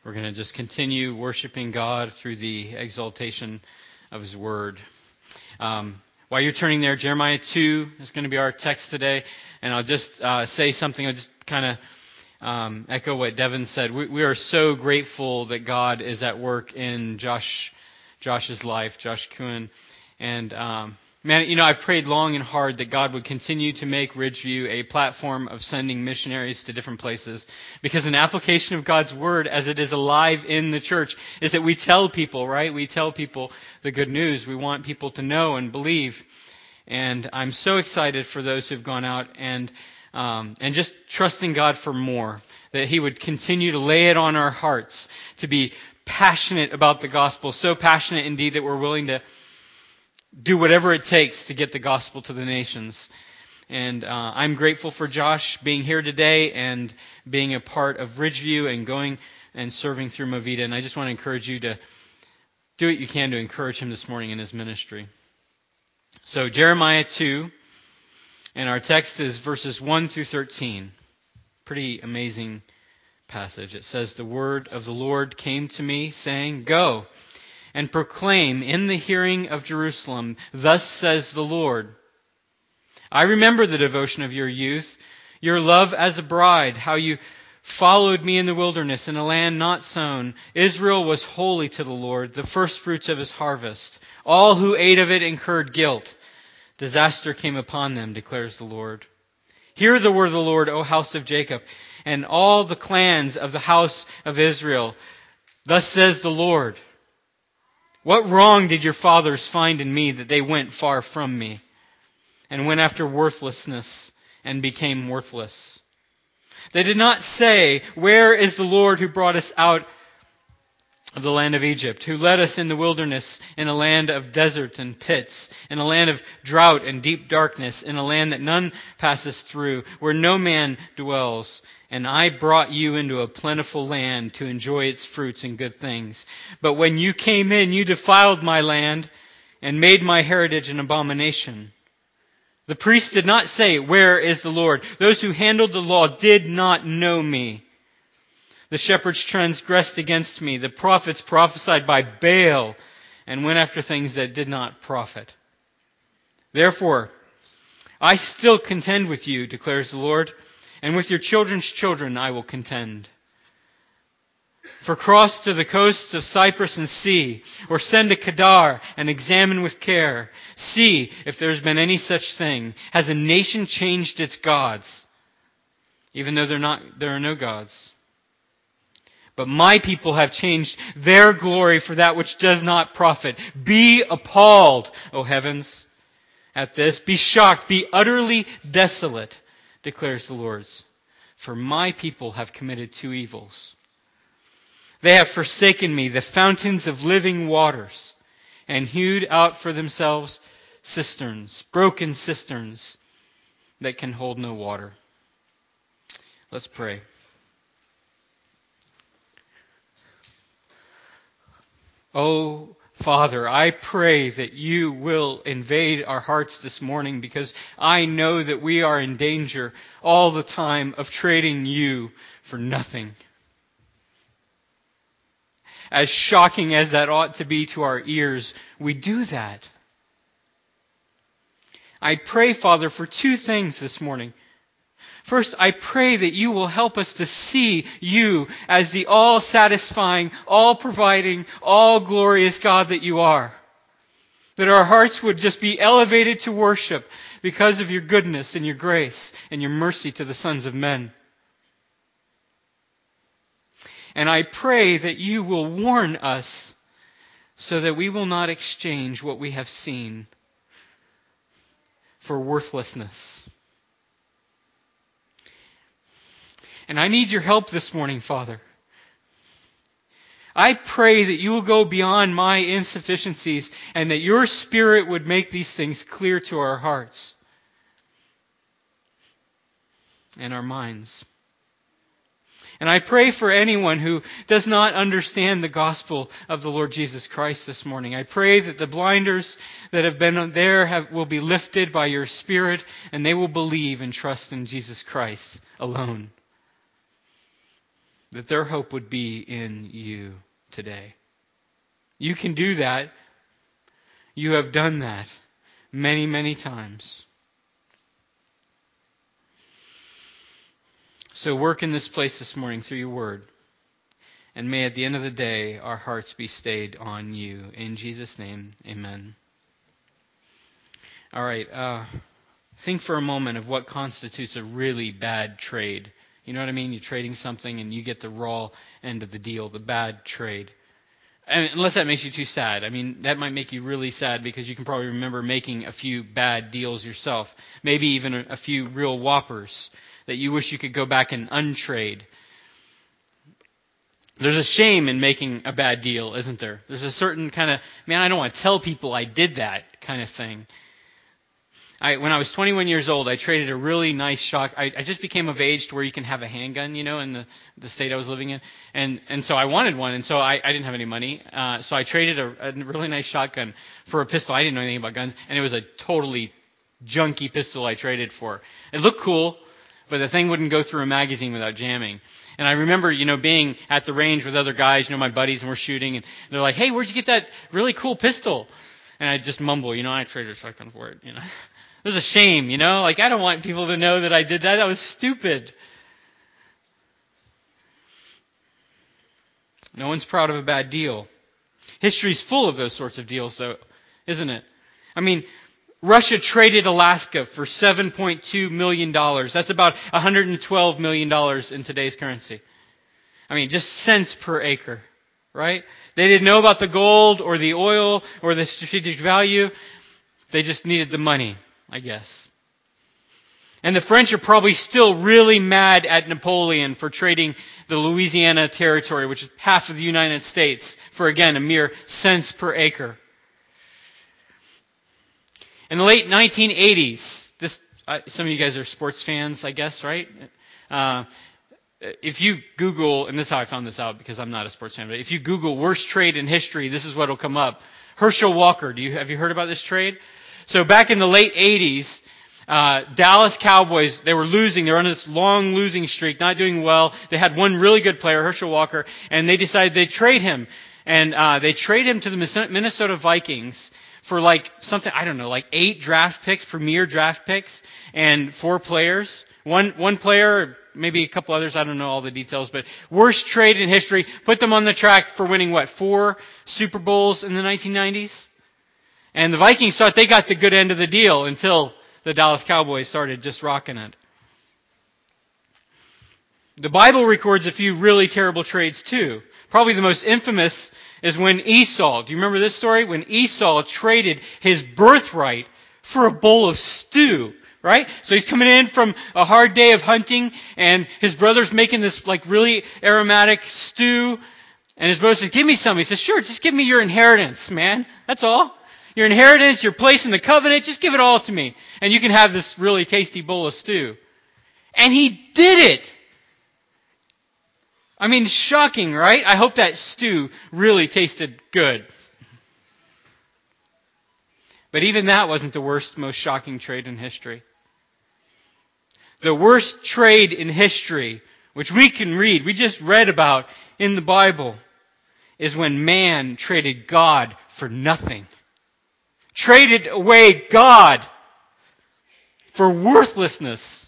We're going to just continue worshiping God through the exaltation of His Word. While you're turning there, Jeremiah 2 is going to be our text today. And I'll just say something. I'll just kind of echo what Devin said. We are so grateful that God is at work in Josh's life, Josh Kuhn. And man, I've prayed long and hard that God would continue to make Ridgeview a platform of sending missionaries to different places. Because an application of God's Word as it is alive in the church is that we tell people, right? We tell people the good news. We want people to know and believe. And I'm so excited for those who've gone out and just trusting God for more. That He would continue to lay it on our hearts to be passionate about the gospel. So passionate indeed that we're willing to do whatever it takes to get the gospel to the nations. And I'm grateful for Josh being here today and being a part of Ridgeview and going and serving through Movita. And I just want to encourage you to do what you can to encourage him this morning in his ministry. So Jeremiah 2, and our text is verses 1 through 13. Pretty amazing passage. It says, "The word of the Lord came to me, saying, 'Go and proclaim in the hearing of Jerusalem, thus says the Lord, I remember the devotion of your youth, your love as a bride, how you followed me in the wilderness in a land not sown. Israel was holy to the Lord, the firstfruits of his harvest. All who ate of it incurred guilt. Disaster came upon them, declares the Lord. Hear the word of the Lord, O house of Jacob, and all the clans of the house of Israel. Thus says the Lord, what wrong did your fathers find in me that they went far from me and went after worthlessness and became worthless? They did not say, where is the Lord who brought us out of the land of Egypt, who led us in the wilderness in a land of desert and pits, in a land of drought and deep darkness, in a land that none passes through, where no man dwells. And I brought you into a plentiful land to enjoy its fruits and good things. But when you came in, you defiled my land and made my heritage an abomination. The priests did not say, where is the Lord? Those who handled the law did not know me. The shepherds transgressed against me. The prophets prophesied by Baal and went after things that did not profit. Therefore, I still contend with you, declares the Lord, and with your children's children I will contend. For cross to the coasts of Cyprus and see, or send to Kedar and examine with care. See if there has been any such thing. Has a nation changed its gods, even though there are no gods? But my people have changed their glory for that which does not profit. Be appalled, O heavens, at this. Be shocked, be utterly desolate, declares the Lord. For my people have committed two evils. They have forsaken me, the fountains of living waters, and hewed out for themselves cisterns, broken cisterns that can hold no water. Let's pray. Oh, Father, I pray that you will invade our hearts this morning, because I know that we are in danger all the time of trading you for nothing. As shocking as that ought to be to our ears, we do that. I pray, Father, for two things this morning. First, I pray that you will help us to see you as the all-satisfying, all-providing, all-glorious God that you are. That our hearts would just be elevated to worship because of your goodness and your grace and your mercy to the sons of men. And I pray that you will warn us so that we will not exchange what we have seen for worthlessness. And I need your help this morning, Father. I pray that you will go beyond my insufficiencies and that your Spirit would make these things clear to our hearts and our minds. And I pray for anyone who does not understand the gospel of the Lord Jesus Christ this morning. I pray that the blinders that have been there will be lifted by your Spirit, and they will believe and trust in Jesus Christ alone. that their hope would be in you today. You can do that. You have done that many, many times. So work in this place this morning through your word. And may at the end of the day, our hearts be stayed on you. In Jesus' name, amen. All right. Think for a moment of what constitutes a really bad trade. You know what I mean? You're trading something and you get the raw end of the deal, the bad trade. And unless that makes you too sad. I mean, that might make you really sad because you can probably remember making a few bad deals yourself. Maybe even a few real whoppers that you wish you could go back and untrade. There's a shame in making a bad deal, isn't there? There's a certain kind of, man, I don't want to tell people I did that kind of thing. When I was 21 years old, I traded a really nice shotgun. I just became of age to where you can have a handgun, in the state I was living in. And so I wanted one, and so I didn't have any money. So I traded a really nice shotgun for a pistol. I didn't know anything about guns, and it was a totally junky pistol I traded for. It looked cool, but the thing wouldn't go through a magazine without jamming. And I remember, being at the range with other guys, my buddies, and we're shooting, and they're like, "Hey, where'd you get that really cool pistol?" And I just mumble, I traded a shotgun for it, It was a shame, I don't want people to know that I did that. That was stupid. No one's proud of a bad deal. History's full of those sorts of deals, though, isn't it? I mean, Russia traded Alaska for $7.2 million. That's about $112 million in today's currency. I mean, just cents per acre, right? They didn't know about the gold or the oil or the strategic value. They just needed the money, I guess. And the French are probably still really mad at Napoleon for trading the Louisiana territory, which is half of the United States, for, again, a mere cents per acre. In the late 1980s, some of you guys are sports fans, I guess, right? If you Google, and this is how I found this out because I'm not a sports fan, but if you Google worst trade in history, this is what will come up. Herschel Walker, have you heard about this trade? So back in the late 80s, Dallas Cowboys, they were losing. They were on this long losing streak, not doing well. They had one really good player, Herschel Walker, and they decided they'd trade him. And they trade him to the Minnesota Vikings for like 8 draft picks, premier draft picks, and 4 players. One player, maybe a couple others, I don't know all the details, but worst trade in history. Put them on the track for winning, 4 Super Bowls in the 1990s? And the Vikings thought they got the good end of the deal until the Dallas Cowboys started just rocking it. The Bible records a few really terrible trades too. Probably the most infamous is when Esau, do you remember this story? When Esau traded his birthright for a bowl of stew, right? So he's coming in from a hard day of hunting, and his brother's making this really aromatic stew, and his brother says, "Give me some." He says, "Sure, just give me your inheritance, man. That's all. Your inheritance, your place in the covenant, just give it all to me. And you can have this really tasty bowl of stew." And he did it. I mean, shocking, right? I hope that stew really tasted good. But even that wasn't the worst, most shocking trade in history. The worst trade in history, which we can read, we just read about in the Bible, is when man traded God for nothing. Traded away God for worthlessness.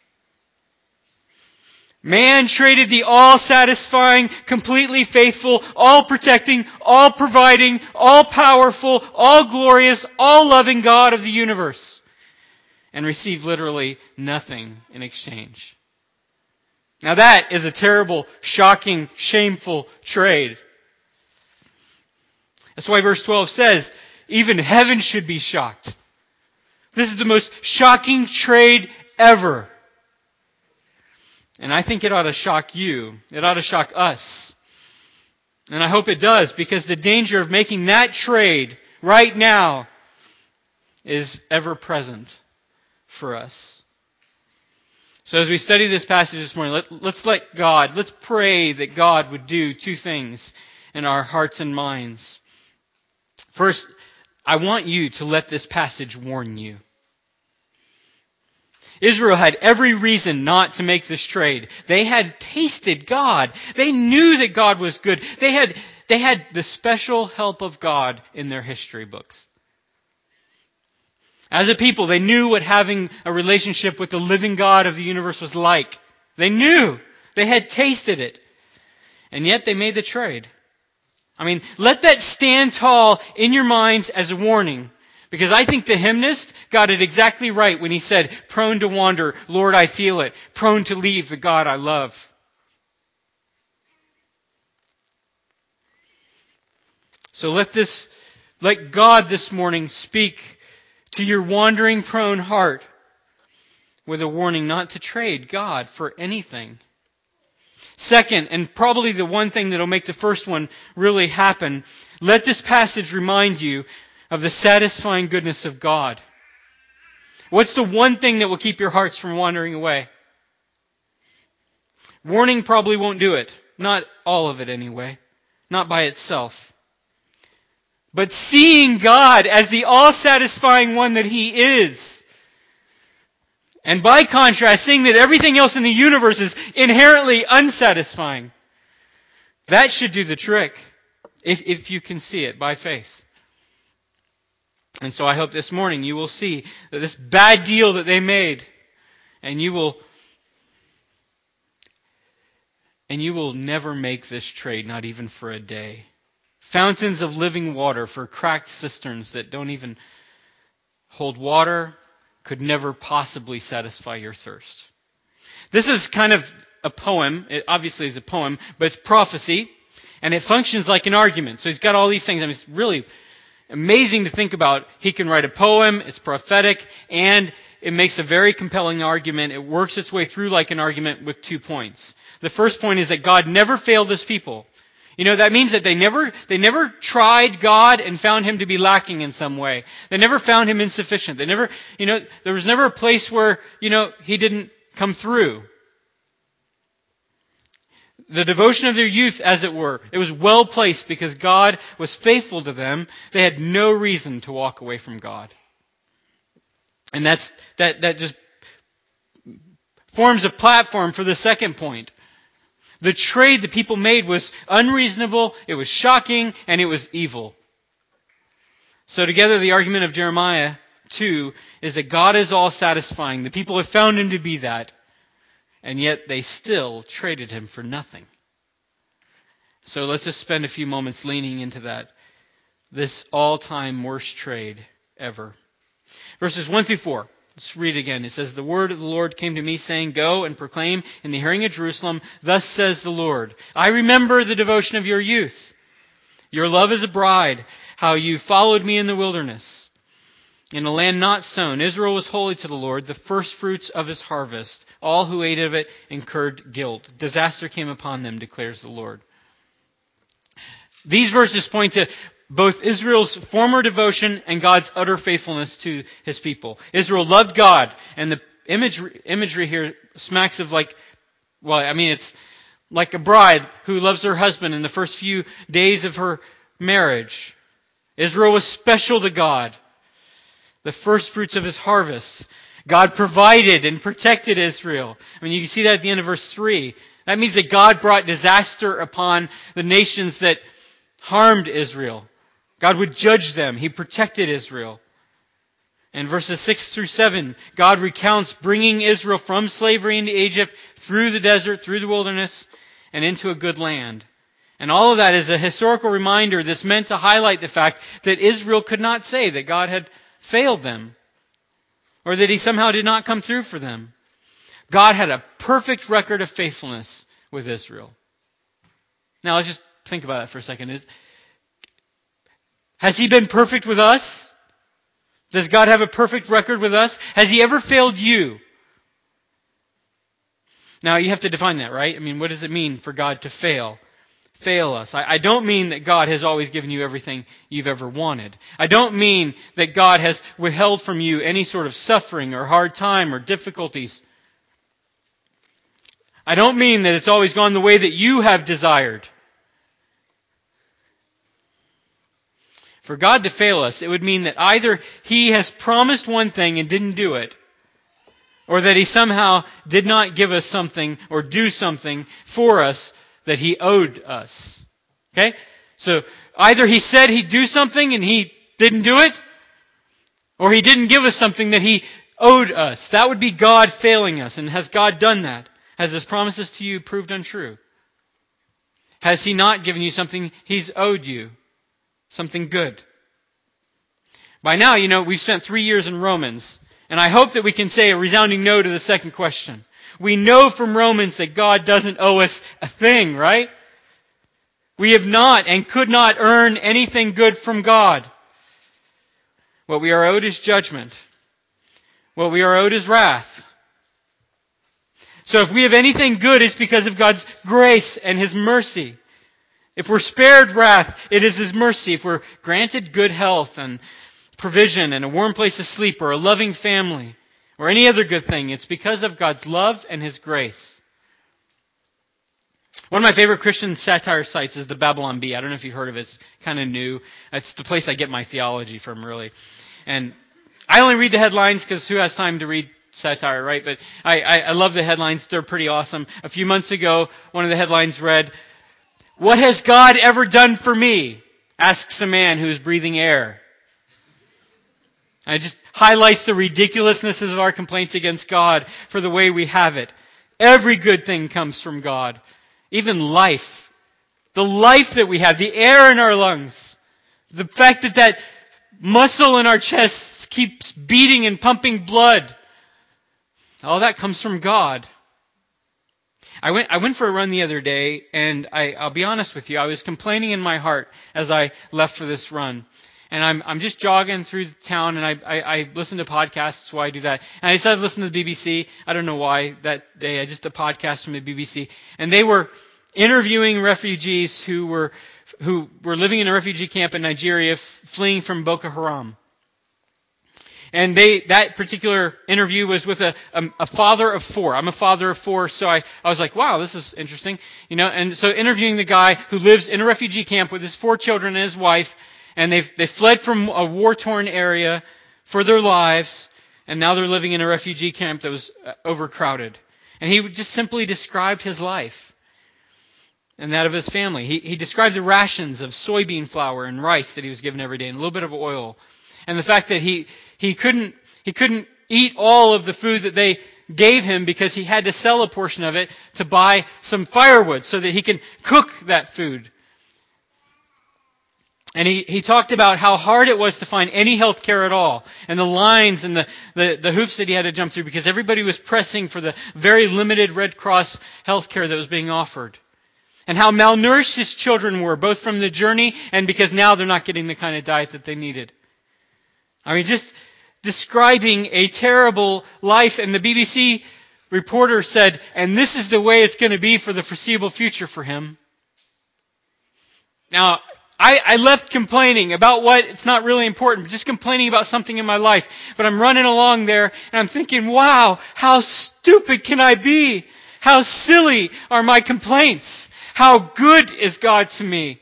Man traded the all-satisfying, completely faithful, all-protecting, all-providing, all-powerful, all-glorious, all-loving God of the universe and received literally nothing in exchange. Now that is a terrible, shocking, shameful trade. That's why verse 12 says, even heaven should be shocked. This is the most shocking trade ever. And I think it ought to shock you. It ought to shock us. And I hope it does, because the danger of making that trade right now is ever present for us. So as we study this passage this morning, let's pray that God would do 2 things in our hearts and minds. First, I want you to let this passage warn you. Israel had every reason not to make this trade. They had tasted God. They knew that God was good. They had the special help of God in their history books. As a people, they knew what having a relationship with the living God of the universe was like. They knew. They had tasted it. And yet they made the trade. I mean, let that stand tall in your minds as a warning. Because I think the hymnist got it exactly right when he said, prone to wander, Lord, I feel it. Prone to leave the God I love. So let God this morning speak to your wandering, prone heart with a warning not to trade God for anything. Second, and probably the one thing that will make the first one really happen, let this passage remind you of the satisfying goodness of God. What's the one thing that will keep your hearts from wandering away? Warning probably won't do it. Not all of it anyway. Not by itself. But seeing God as the all-satisfying one that He is. And by contrast, seeing that everything else in the universe is inherently unsatisfying. That should do the trick. If you can see it by faith. And so I hope this morning you will see that this bad deal that they made, and you will never make this trade, not even for a day. Fountains of living water for cracked cisterns that don't even hold water could never possibly satisfy your thirst. This is kind of a poem. It obviously is a poem, but it's prophecy, and it functions like an argument. So he's got all these things. I mean, it's really amazing to think about. He can write a poem, it's prophetic, and it makes a very compelling argument. It works its way through like an argument with 2 points. The first point is that God never failed His people. You know, that means that they never tried God and found Him to be lacking in some way. They never found Him insufficient. There was never a place where, He didn't come through. The devotion of their youth, as it were, it was well placed because God was faithful to them. They had no reason to walk away from God. And that just forms a platform for the second point. The trade the people made was unreasonable, it was shocking, and it was evil. So together the argument of Jeremiah 2 is that God is all satisfying. The people have found Him to be that. And yet they still traded Him for nothing. So let's just spend a few moments leaning into that. This all-time worst trade ever. Verses 1 through 4. Let's read it again. It says, the word of the Lord came to me, saying, go and proclaim in the hearing of Jerusalem, thus says the Lord, I remember the devotion of your youth. Your love as a bride, how you followed me in the wilderness. In a land not sown, Israel was holy to the Lord, the first fruits of His harvest. All who ate of it incurred guilt. Disaster came upon them, declares the Lord. These verses point to both Israel's former devotion and God's utter faithfulness to His people. Israel loved God, and the imagery here smacks of it's like a bride who loves her husband in the first few days of her marriage. Israel was special to God. The first fruits of His harvest. God provided and protected Israel. I mean, you can see that at the end of verse 3. That means that God brought disaster upon the nations that harmed Israel. God would judge them. He protected Israel. In verses 6 through 7, God recounts bringing Israel from slavery into Egypt, through the desert, through the wilderness, and into a good land. And all of that is a historical reminder that's meant to highlight the fact that Israel could not say that God had failed them, or that He somehow did not come through for them. God had a perfect record of faithfulness with Israel. Now let's just think about that for a second. Has He been perfect with us? Does God have a perfect record with us? Has He ever failed you? Now you have to define that, right? I mean, what does it mean for God to fail us? I don't mean that God has always given you everything you've ever wanted. I don't mean that God has withheld from you any sort of suffering or hard time or difficulties. I don't mean that it's always gone the way that you have desired. For God to fail us, it would mean that either He has promised one thing and didn't do it, or that He somehow did not give us something or do something for us that He owed us. Okay? So either He said He'd do something and He didn't do it, or He didn't give us something that He owed us. That would be God failing us. And has God done that? Has His promises to you proved untrue? Has He not given you something He's owed you? Something good? By now, we've spent 3 years in Romans. And I hope that we can say a resounding no to the second question. We know from Romans that God doesn't owe us a thing, right? We have not and could not earn anything good from God. What we are owed is judgment. What we are owed is wrath. So if we have anything good, it's because of God's grace and His mercy. If we're spared wrath, it is His mercy. If we're granted good health and provision and a warm place to sleep or a loving family or any other good thing, it's because of God's love and His grace. One of my favorite Christian satire sites is the Babylon Bee. I don't know if you've heard of it. It's kind of new. It's the place I get my theology from, really. And I only read the headlines because who has time to read satire, right? But I love the headlines. They're pretty awesome. A few months ago, one of the headlines read, "What has God ever done for me?" asks a man who is breathing air. And it just highlights the ridiculousness of our complaints against God for the way we have it. Every good thing comes from God. Even life. The life that we have, the air in our lungs. The fact that muscle in our chests keeps beating and pumping blood. All that comes from God. I went for a run the other day, and I'll be honest with you, I was complaining in my heart as I left for this run. And I'm just jogging through the town, and I listen to podcasts, so I do that. And I decided to listen to the BBC. I don't know why that day. Just a podcast from the BBC. And they were interviewing refugees who were living in a refugee camp in Nigeria, fleeing from Boko Haram. And that particular interview was with a father of 4. I'm a father of 4, so I was like, wow, this is interesting. And so interviewing the guy who lives in a refugee camp with his 4 children and his wife, and they fled from a war-torn area for their lives, and now they're living in a refugee camp that was overcrowded. And he just simply described his life and that of his family. He described the rations of soybean flour and rice that he was given every day, and a little bit of oil. And the fact that he couldn't eat all of the food that they gave him because he had to sell a portion of it to buy some firewood so that he can cook that food. And he talked about how hard it was to find any health care at all, and the lines and the hoops that he had to jump through because everybody was pressing for the very limited Red Cross health care that was being offered. And how malnourished his children were, both from the journey and because now they're not getting the kind of diet that they needed. I mean, just describing a terrible life. And the BBC reporter said, and this is the way it's going to be for the foreseeable future for him. Now, I left complaining about what, it's not really important, but just complaining about something in my life. But I'm running along there and I'm thinking, wow, how stupid can I be? How silly are my complaints? How good is God to me?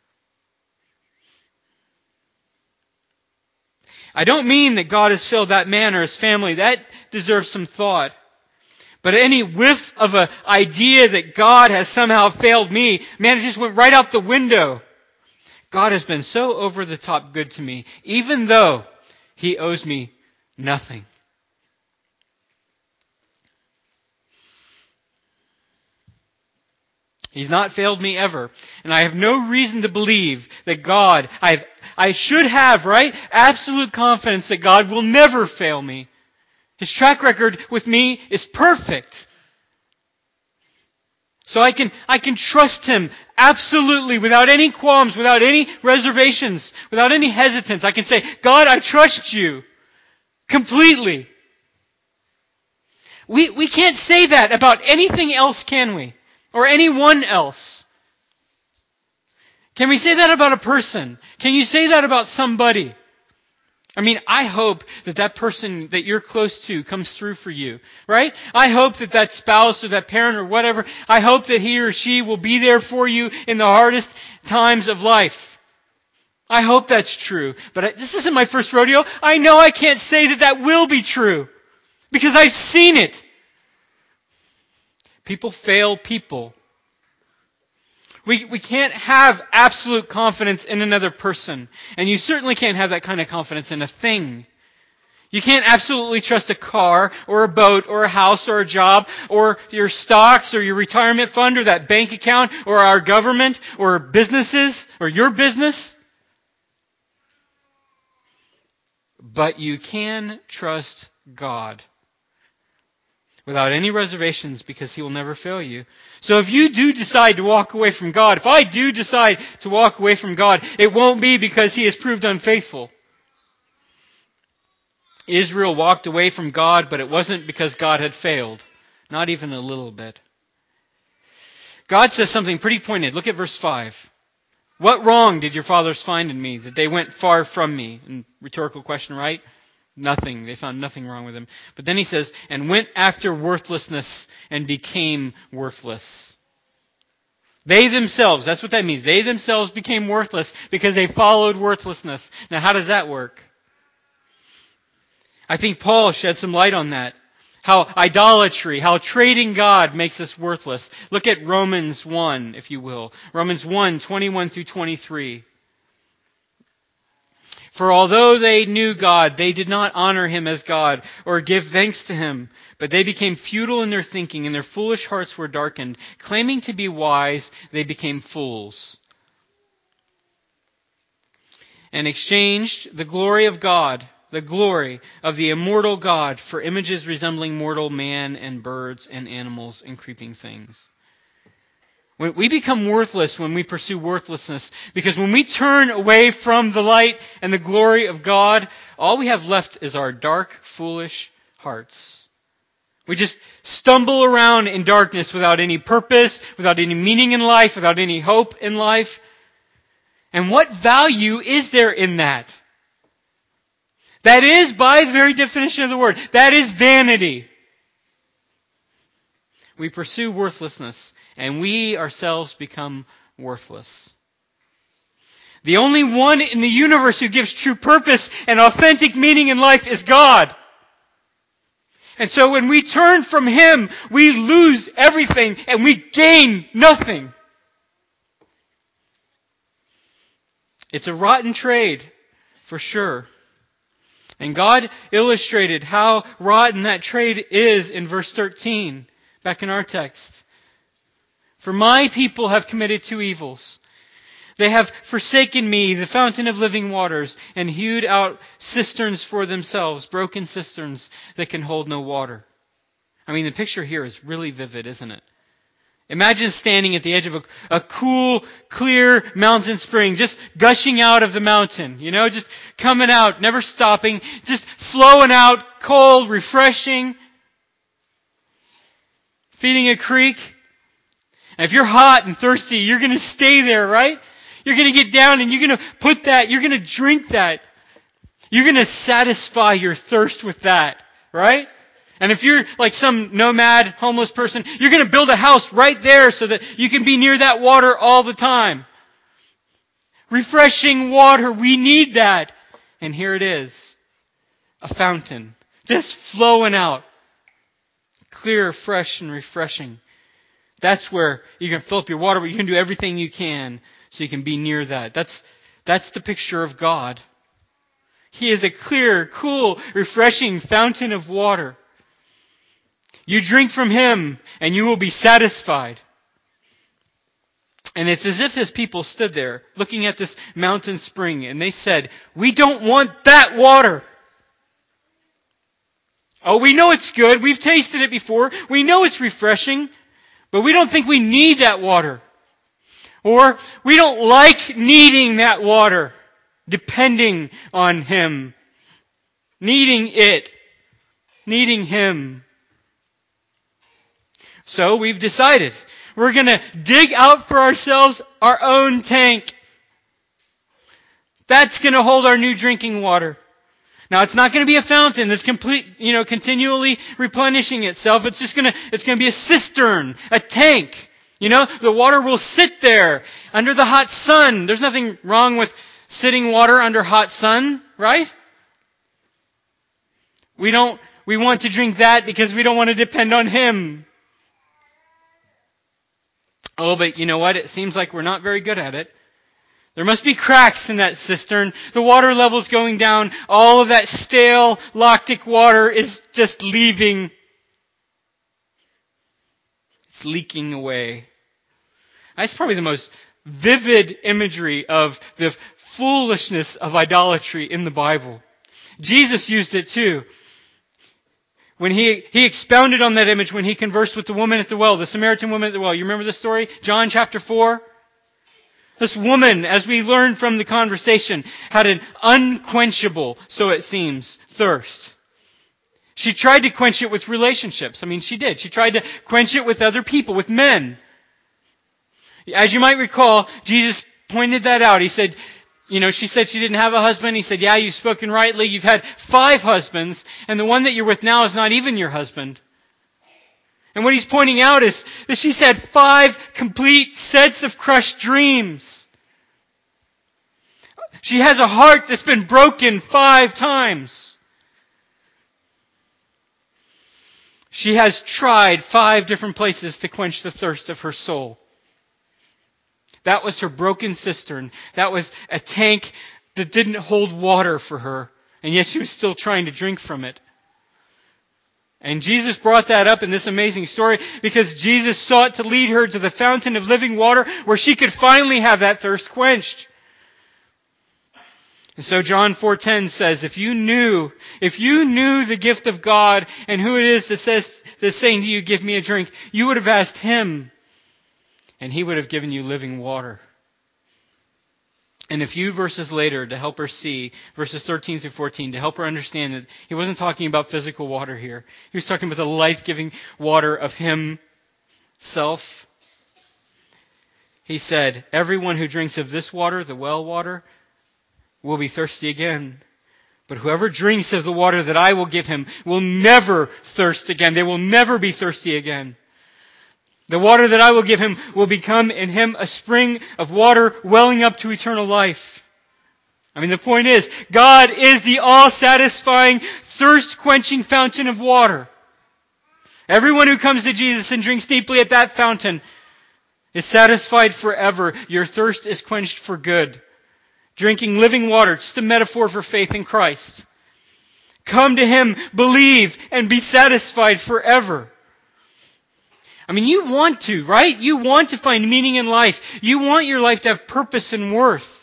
I don't mean that God has failed that man or his family. That deserves some thought. But any whiff of an idea that God has somehow failed me, man, it just went right out the window. God has been so over the top good to me, even though He owes me nothing. He's not failed me ever. And I have no reason to believe that God, I should have, right? Absolute confidence that God will never fail me. His track record with me is perfect. So I can trust Him absolutely without any qualms, without any reservations, without any hesitance. I can say, God, I trust You completely. We can't say that about anything else, can we? Or anyone else. Can we say that about a person? Can you say that about somebody? I mean, I hope that person that you're close to comes through for you, right? I hope that spouse or that parent or whatever, I hope that he or she will be there for you in the hardest times of life. I hope that's true. But this isn't my first rodeo. I know I can't say that will be true. Because I've seen it. People fail people. We can't have absolute confidence in another person. And you certainly can't have that kind of confidence in a thing. You can't absolutely trust a car or a boat or a house or a job or your stocks or your retirement fund or that bank account or our government or businesses or your business. But you can trust God without any reservations, because He will never fail you. So if you do decide to walk away from God, if I do decide to walk away from God, it won't be because He has proved unfaithful. Israel walked away from God, but it wasn't because God had failed. Not even a little bit. God says something pretty pointed. Look at verse 5. What wrong did your fathers find in me, that they went far from me? And rhetorical question, right? Nothing. They found nothing wrong with him. But then he says, and went after worthlessness and became worthless. They themselves, that's what that means. They themselves became worthless because they followed worthlessness. Now, how does that work? I think Paul shed some light on that. How idolatry, how trading God makes us worthless. Look at Romans 1, if you will. Romans 1, 21 through 23. For although they knew God, they did not honor Him as God or give thanks to Him. But they became futile in their thinking, and their foolish hearts were darkened. Claiming to be wise, they became fools, and exchanged the glory of God, the glory of the immortal God, for images resembling mortal man and birds and animals and creeping things. We become worthless when we pursue worthlessness, because when we turn away from the light and the glory of God, all we have left is our dark, foolish hearts. We just stumble around in darkness without any purpose, without any meaning in life, without any hope in life. And what value is there in that? That is, by the very definition of the word, that is vanity. We pursue worthlessness, and we ourselves become worthless. The only one in the universe who gives true purpose and authentic meaning in life is God. And so when we turn from Him, we lose everything and we gain nothing. It's a rotten trade, for sure. And God illustrated how rotten that trade is in verse 13, back in our text. For my people have committed two evils. They have forsaken me, the fountain of living waters, and hewed out cisterns for themselves, broken cisterns that can hold no water. I mean, the picture here is really vivid, isn't it? Imagine standing at the edge of a cool, clear mountain spring, just gushing out of the mountain, just coming out, never stopping, just flowing out, cold, refreshing, feeding a creek. And if you're hot and thirsty, you're going to stay there, right? You're going to get down and you're going to put that, you're going to drink that. You're going to satisfy your thirst with that, right? And if you're like some nomad, homeless person, you're going to build a house right there so that you can be near that water all the time. Refreshing water, we need that. And here it is, a fountain, just flowing out. Clear, fresh, and refreshing. That's where you can fill up your water, but you can do everything you can so you can be near that. That's the picture of God. He is a clear, cool, refreshing fountain of water. You drink from Him and you will be satisfied. And it's as if His people stood there looking at this mountain spring and they said, we don't want that water. Oh, we know it's good. We've tasted it before. We know it's refreshing, but we don't think we need that water. Or we don't like needing that water, depending on Him, needing it, needing Him. So we've decided we're going to dig out for ourselves our own tank. That's going to hold our new drinking water. Now it's not going to be a fountain that's continually replenishing itself. It's going to be a cistern, a tank. The water will sit there under the hot sun. There's nothing wrong with sitting water under hot sun, right? We don't We want to drink that because we don't want to depend on Him. Oh, but you know what? It seems like we're not very good at it. There must be cracks in that cistern. The water level's going down. All of that stale lactic water is just leaving. It's leaking away. That's probably the most vivid imagery of the foolishness of idolatry in the Bible. Jesus used it too. When he expounded on that image when he conversed with the woman at the well, the Samaritan woman at the well. You remember the story? John chapter 4? This woman, as we learned from the conversation, had an unquenchable, so it seems, thirst. She tried to quench it with relationships. I mean, she did. She tried to quench it with other people, with men. As you might recall, Jesus pointed that out. He said, she said she didn't have a husband. He said, yeah, you've spoken rightly. You've had 5 husbands, and the one that you're with now is not even your husband. And what he's pointing out is that she's had 5 complete sets of crushed dreams. She has a heart that's been broken 5 times. She has tried 5 different places to quench the thirst of her soul. That was her broken cistern. That was a tank that didn't hold water for her. And yet she was still trying to drink from it. And Jesus brought that up in this amazing story because Jesus sought to lead her to the fountain of living water where she could finally have that thirst quenched. And so John 4:10 says, if you knew the gift of God and who it is that's saying to you, give me a drink, you would have asked Him and He would have given you living water. And a few verses later, to help her see, verses 13 through 14, to help her understand that He wasn't talking about physical water here. He was talking about the life-giving water of Himself. He said, everyone who drinks of this water, the well water, will be thirsty again. But whoever drinks of the water that I will give him will never thirst again. They will never be thirsty again. The water that I will give him will become in him a spring of water welling up to eternal life. I mean, the point is, God is the all-satisfying, thirst-quenching fountain of water. Everyone who comes to Jesus and drinks deeply at that fountain is satisfied forever. Your thirst is quenched for good. Drinking living water, just a metaphor for faith in Christ. Come to Him, believe, and be satisfied forever. I mean, you want to, right? You want to find meaning in life. You want your life to have purpose and worth.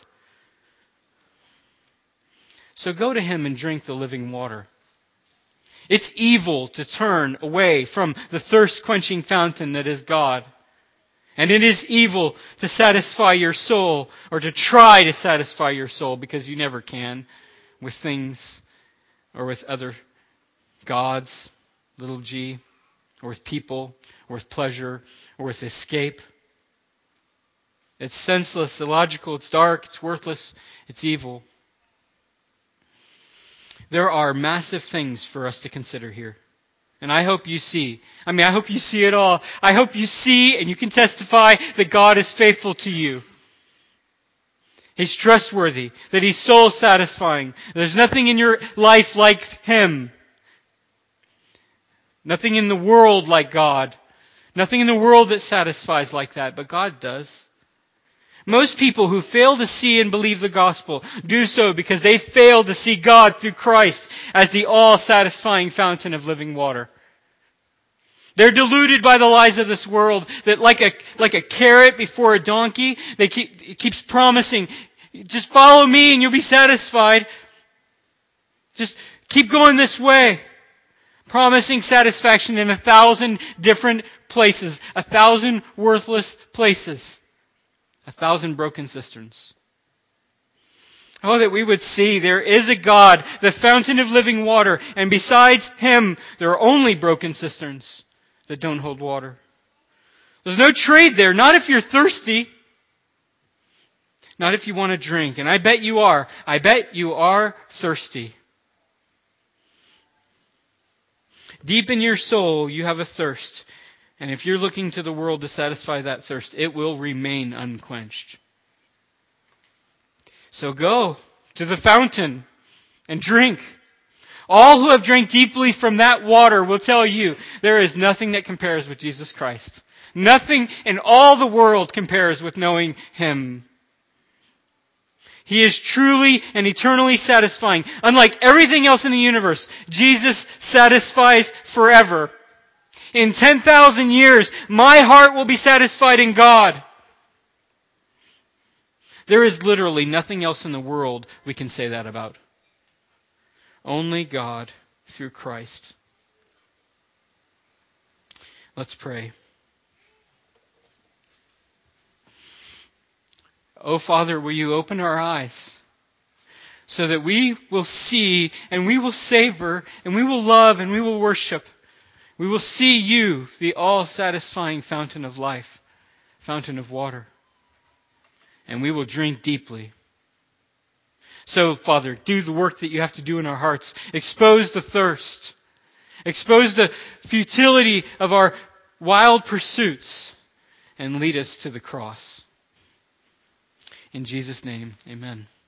So go to Him and drink the living water. It's evil to turn away from the thirst-quenching fountain that is God. And it is evil to satisfy your soul or to try to satisfy your soul because you never can with things or with other gods, little g, or with people, or with pleasure, or with escape. It's senseless, illogical, it's dark, it's worthless, it's evil. There are massive things for us to consider here. And I hope you see. I hope you see it all. I hope you see and you can testify that God is faithful to you. He's trustworthy, that He's soul satisfying. There's nothing in your life like Him. Nothing in the world like God. Nothing in the world that satisfies like that, but God does. Most people who fail to see and believe the gospel do so because they fail to see God through Christ as the all-satisfying fountain of living water. They're deluded by the lies of this world that like a carrot before a donkey, it keeps promising, just follow me and you'll be satisfied. Just keep going this way. Promising satisfaction in 1,000 different places, 1,000 worthless places, 1,000 broken cisterns. Oh, that we would see there is a God, the fountain of living water, and besides Him, there are only broken cisterns that don't hold water. There's no trade there, not if you're thirsty, not if you want to drink, and I bet you are. I bet you are thirsty. Deep in your soul, you have a thirst. And if you're looking to the world to satisfy that thirst, it will remain unquenched. So go to the fountain and drink. All who have drank deeply from that water will tell you there is nothing that compares with Jesus Christ. Nothing in all the world compares with knowing Him. He is truly and eternally satisfying. Unlike everything else in the universe, Jesus satisfies forever. In 10,000 years, my heart will be satisfied in God. There is literally nothing else in the world we can say that about. Only God through Christ. Let's pray. Oh Father, will you open our eyes so that we will see and we will savor and we will love and we will worship. We will see you, the all-satisfying fountain of life, fountain of water. And we will drink deeply. So, Father, do the work that you have to do in our hearts. Expose the thirst. Expose the futility of our wild pursuits. And lead us to the cross. In Jesus' name, amen.